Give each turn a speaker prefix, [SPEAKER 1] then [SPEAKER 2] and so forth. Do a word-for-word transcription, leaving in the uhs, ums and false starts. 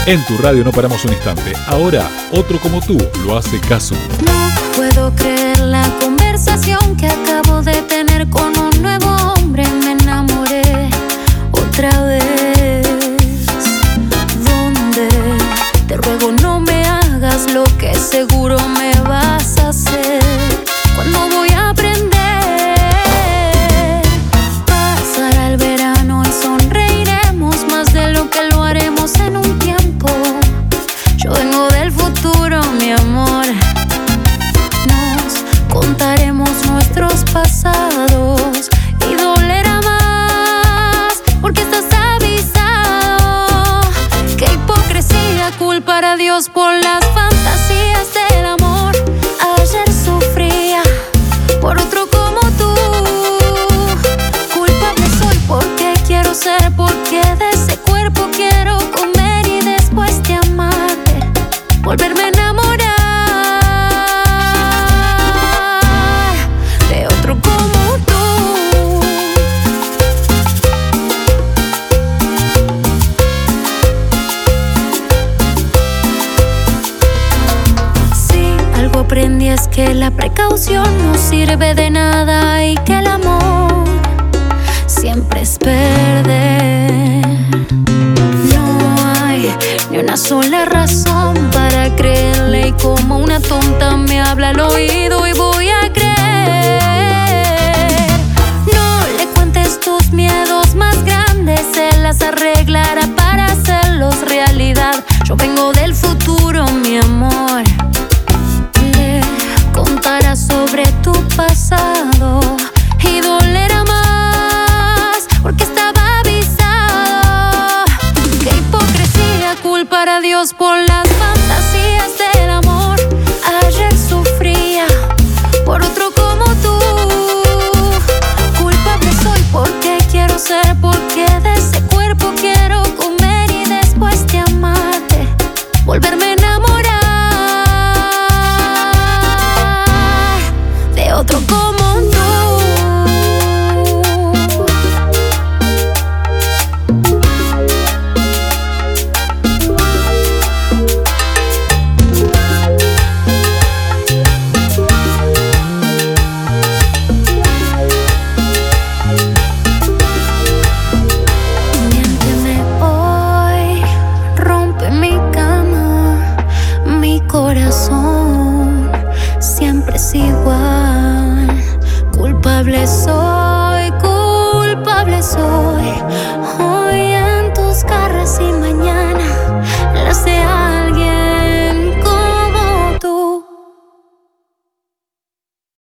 [SPEAKER 1] En tu radio no paramos un instante. Ahora, otro como tú lo hace Casu.
[SPEAKER 2] No puedo creer la conversación que acabo de tener con un nuevo hombre. Me enamoré otra vez. ¿Dónde? Te ruego no me hagas lo que seguro me vas a hacer. ¿Cuándo voy a aprender? Pasará el verano y sonreiremos más de lo que lo haremos en un tiempo. Yo vengo del futuro, mi amor. Nos contaremos nuestros pasados y dolerá más porque estás avisado. Qué hipocresía culpar a Dios por las fantasías del amor. Ayer sufría por otro como tú. Culpable soy porque quiero ser, porque de ese cuerpo quiero comer y después de amarte volverme a enamorar de otro como tú. Sí, algo aprendí es que la precaución no sirve de nada y que el amor siempre es perder. No hay ni una sola razón para creerle y como una tonta me habla al oído y voy a creer. No le cuentes tus miedos más grandes, él las arreglará para hacerlos realidad. Yo vengo del futuro, mi amor. Le contará sobre tu pasado y dolerá más porque estaba avisado. Qué hipocresía culpar a Dios por las fantasías del amor. Ayer sufría por otro como tú. Culpable soy porque quiero ser, porque de ese cuerpo quiero comer y después de amarte volverme a enamorar de otro como tú. Miénteme hoy, rompe mi cama, mi corazón siempre es igual. Culpable soy